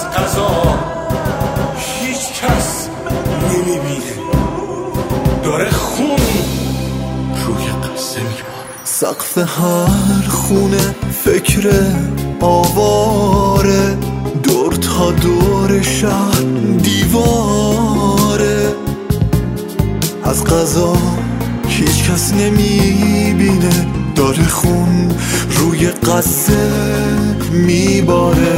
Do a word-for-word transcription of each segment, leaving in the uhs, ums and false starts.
غذا هیچ کس نمیبینه، داره خون روی قصه میباره. سقف هر خونه فکر آواره، دور تا دور شهر دیواره، از قضا هیچ کس نمیبینه، داره خون روی قصه میباره.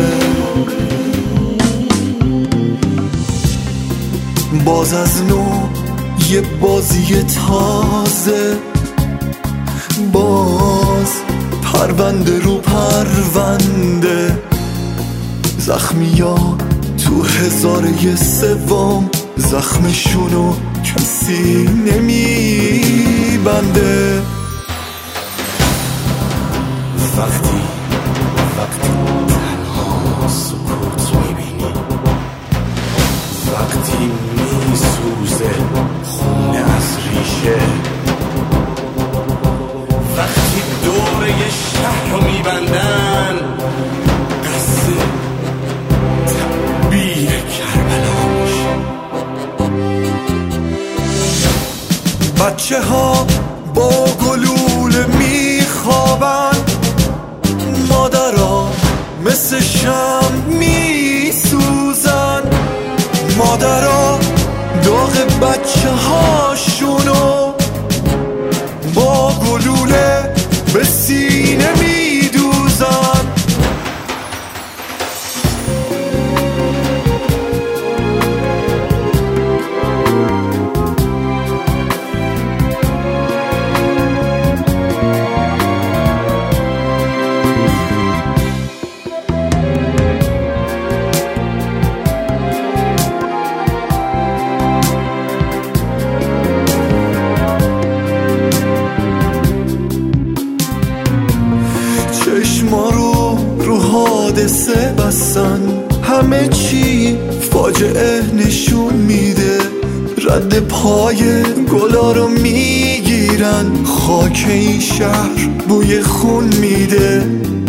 باز از نو یه بازی تازه، باز پرونده رو پرونده، زخمیا تو هزار یه سوم، زخمشونو کسی نمیبنده. وقتی وقتی تنها سکوت میبینی، وقتی میسوزه خونه از ریشه، وقتی دور یه شهر رو میبندن، قصه تعبیر کربلا میشه. بچه ها با گلوله میخوابن، مادرها مثل شم میسوزن، مادرها داغ بچه هاشونو با گلوله به سینه میدوزن. چشما رو رو حادثه بستن، همه چی فاجعه نشون میده، رد پای گلا رو میگیرن، خاک این شهر بوی خون میده.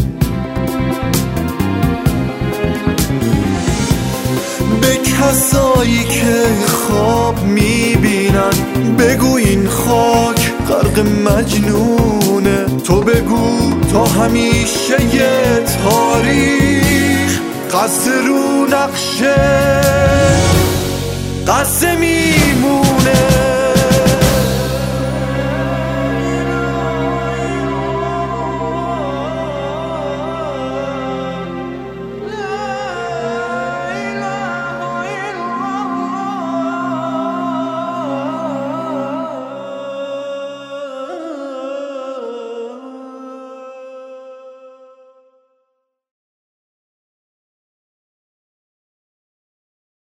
به کسایی که خواب میبینن بگو این خاک غرق مجنونه، تو بگو تا همیشه یه تاریخ قصه رو نقشه قصه میمونه.